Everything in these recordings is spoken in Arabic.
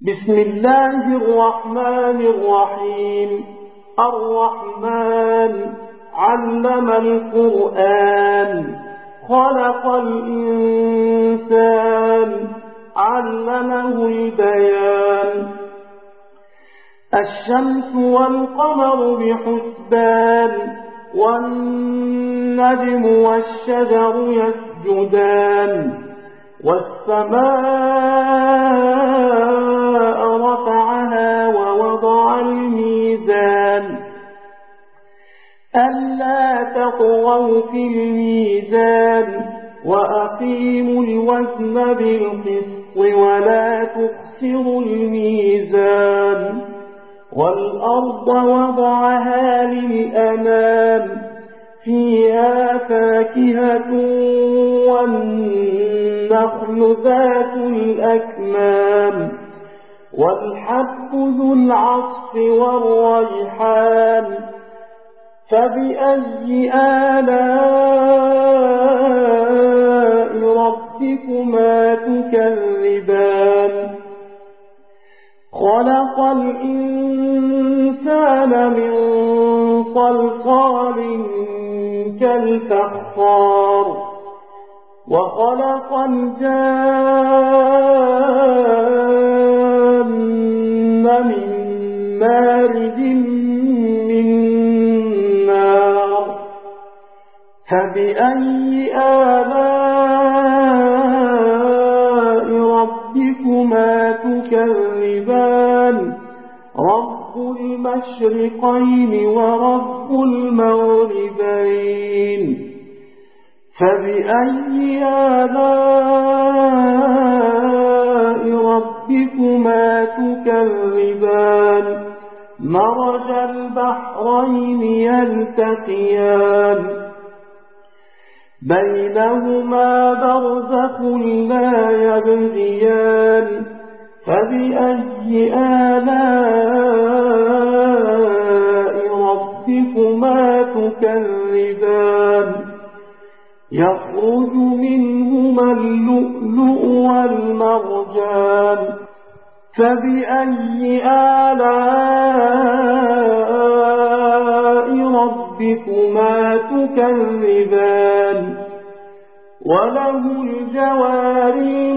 بسم الله الرحمن الرحيم. الرحمن علم القرآن خلق الإنسان علمه البيان. الشمس والقمر بحسبان والنجم والشجر يسجدان والسماء رفعها ووضع الميزان ألا تطغوا في الميزان وأقيموا الوزن بالقسط ولا تخسروا الميزان. والأرض وضعها للأنام فيها فاكهة والنخل ذات الأكمام والحب ذو العصف والريحان. فبأي آلاء ربكما تكذبان؟ خلق الإنسان من صلصال كالفخار وخلق الجان من مارج من نار. فبأي آلاء ربكما تكذبان؟ رب المشرقين ورب المغربين. فبأي آلاء ربكما تكذبان؟ مرج البحرين يلتقيان بينهما برزخ لا يبغيان. فبأي آلاء ربكما تكذبان؟ يخرج منهما اللؤلؤ والمرجان. فبأي آلاء ربكما تكذبان؟ وله الجوار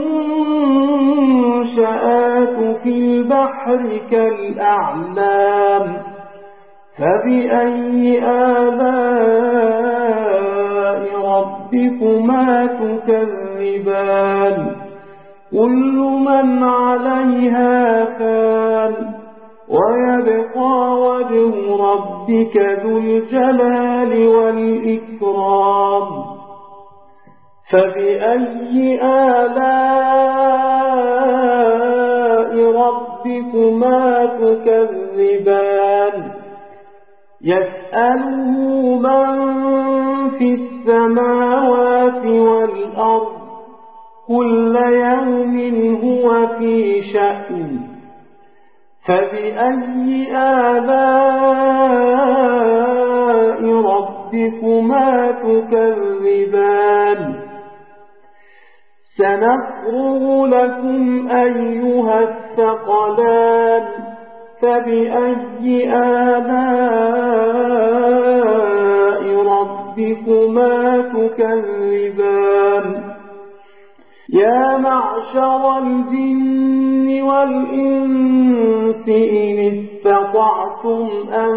المنشآت في البحر كالأعلام. فبأي آلاء ربكما تكذبان؟ كل من عليها فان ويبقى وجه ربك ذو الجلال والإكرام. فبأي آلاء ربكما تكذبان؟ يسأله من في السماوات والأرض كل يوم هو في شأن. فبأي آلاء ربكما تكذبان؟ سنفرغ لكم أيها الثقلان. فبأي آلاء ربكما تكذبان؟ يا معشر الجن والإنس إن استطعتم أن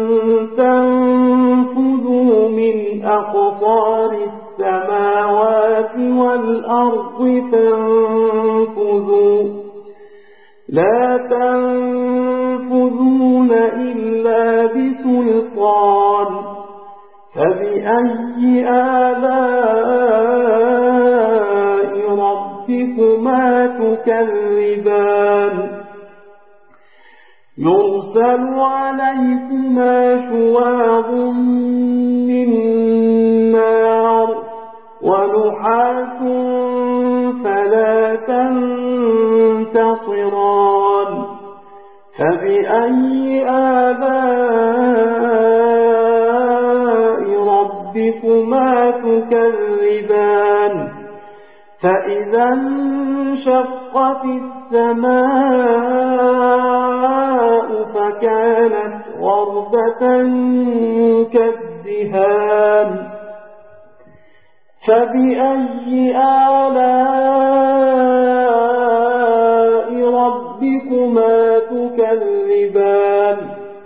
تنفذوا من أقطار السماوات والأرض فانفذوا لا تنفذون إلا بسلطان. فبأي آلاء ربكما تكذبان؟ يرسل عليكما شواظ من نار ونحاس فلا تنتصران. فبأي آلاء ربكما تكذبان؟ فإذا انشقت السماء فكانت وردة كالدهان فبأي آلاء ربكما تكذبان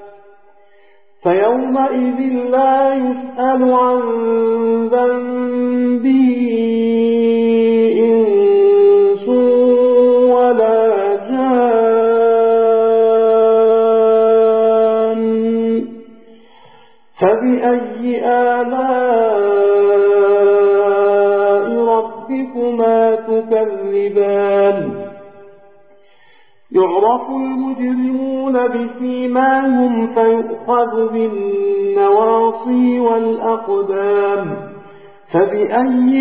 فيومئذ لا يسأل عن ذنبه إنس ولا جان فبأي آلاء ربكما تكذبان يعرف المجرمون بسيماهم فيؤخذ بالنواصي والأقدام فبأي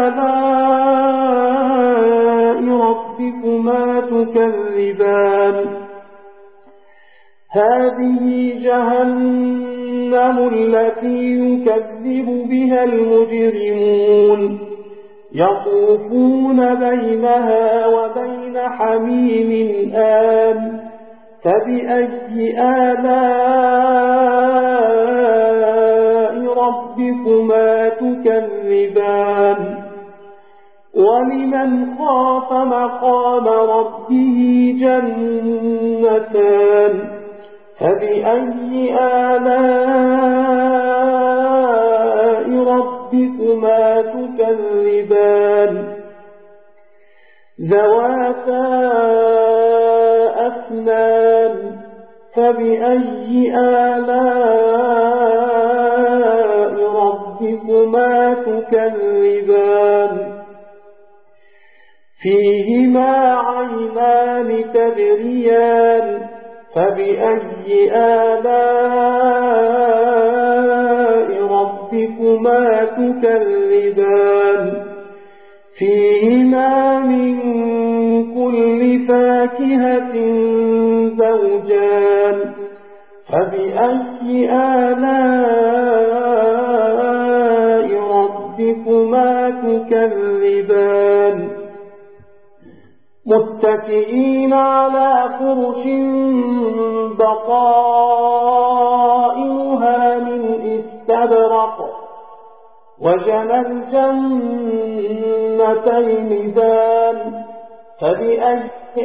آلاء ربكما تكذبان هذه جهنم التي يكذب بها المجرمون يطوفون بينها وبين حميم آن فبأي آلاء ربكما تكذبان ولمن خاف مقام ربه جنتان فبأي آلاء ربكما تكذبان ذواتا أفنان فبأي آلاء ربكما تكذبان فيهما عينان تجريان فبأي آلاء ربكما تكذبان فيهما من كل فاكهة زوجان فبأي آلاء ربكما تكذبان متكئين على فرش بطائنها من استبرق وجنى الجنتين دان فبأي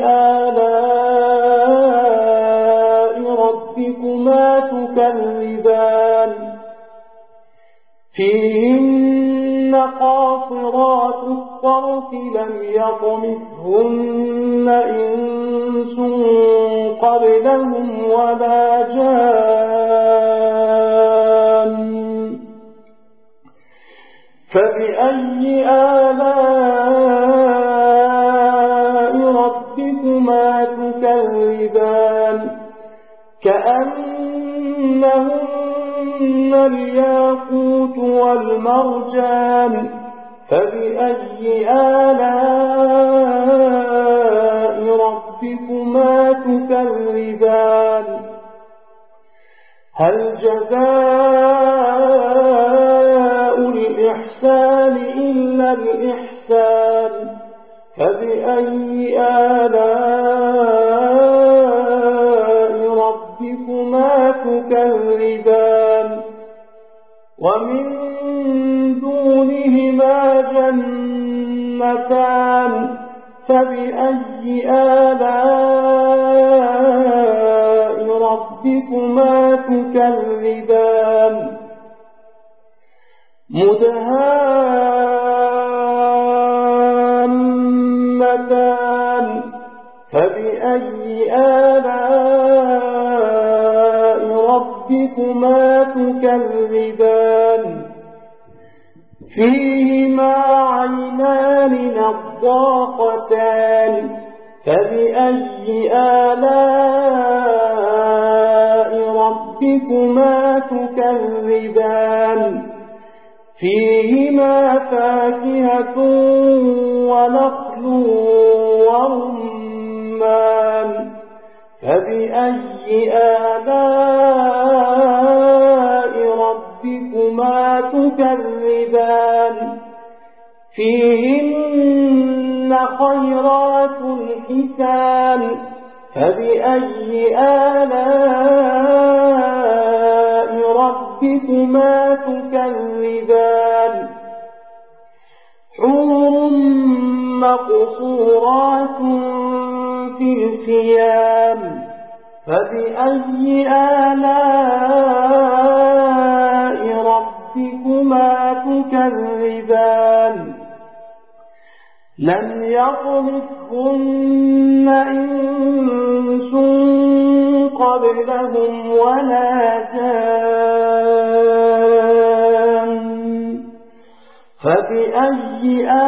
آلاء ربكما تكذبان فيهن قاصرات الطرف لم يطمثهن إنس قبلهم ولا جان فبأي آلاء ربكما تكذبان كأنهن الياقوت والمرجان فبأي آلاء ربكما تكذبان هل جزاء الإحسان إلا الإحسان فبأي آلاء ربكما تكذبان ومن دونهما جنتان فبأي آلاء ربكما تكذبان مدهامتان فبأي آلاء ربكما تكذبان فيهما عينان نضاختان فبأي آلاء ربكما تكذبان فيهما فاكهة ونخل ورمان فبأي آلاء ربكما تكذبان فيهن خيرات حسان فبأي آلاء ربكما تكذبان حور مقصورات في الخيام فبأي آلاء ربكما تكذبان لم يطمثهن إنس قبلهم ولا جان فبأي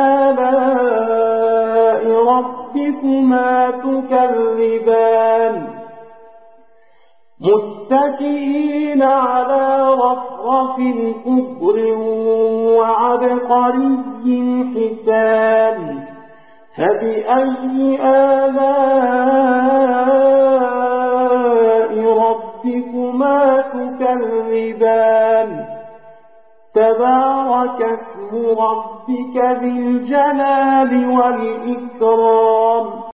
آلاء ربكما تكذبان متكئين على رفرف خضر وعبقري حسان فبأي آلاء ربكما تكذبان تبارك اسم ربك ذي الجلال والإكرام